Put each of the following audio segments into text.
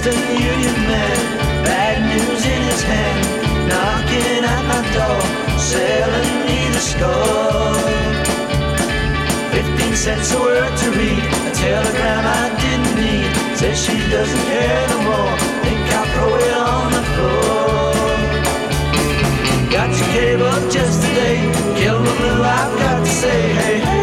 Western Union man, bad news in his hand, knocking at my door, selling me the score. 15 cents a word to read, a telegram I didn't need. Says she doesn't care no more, think I'll throw it on the floor. Got your cable just today, kill the blue, I've got to say, hey, hey.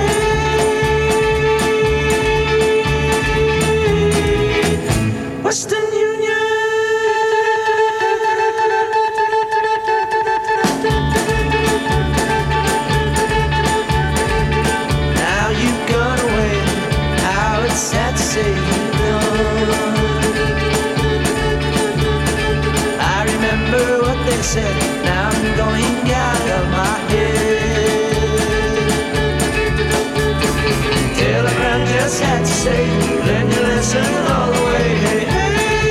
Western Union. Now you've gone away, how it's sad to say you've gone. I remember what they said, now I'm going out of my head. Telegram just had to say, learn your lesson all the way, hey, hey.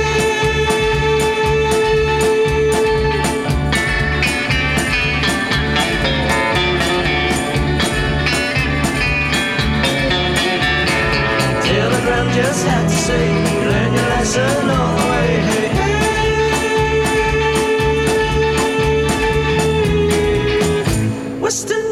Telegram just had to say, learn your lesson all the way, hey, hey. Western